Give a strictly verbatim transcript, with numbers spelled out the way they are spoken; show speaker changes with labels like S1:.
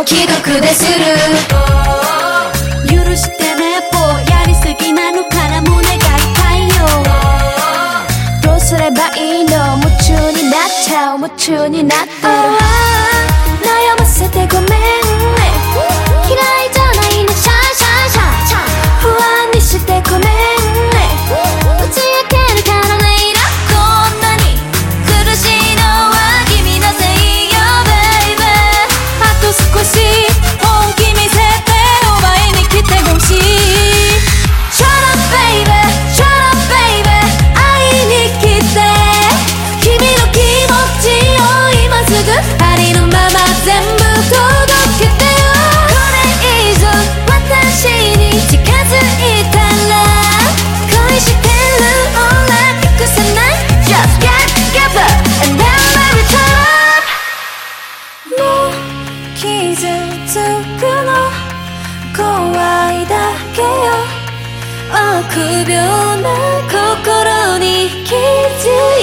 S1: も既読でする。
S2: 許してね、ぼやりすぎなのから胸が痛いよ。
S1: どうすればいいの、夢中になっちゃう、夢中になってる。悩ませてごめんね、嫌いじゃないね、シャンシャンシャン。不安にしてごめんね、打ち明けるからね。
S2: こんなに苦しいのは君のせいよ baby。 あと少し本気見せてお前に来てほしい。
S1: Shut up baby, shut up baby、 会いに来て君の気持ちを今すぐありのまま全部届けてよ。これ以上私に近づいたら恋してる俺隠せない。 Just get together and then let me turn up。 もう傷つくの怖いだけよ、臆病な心に気づい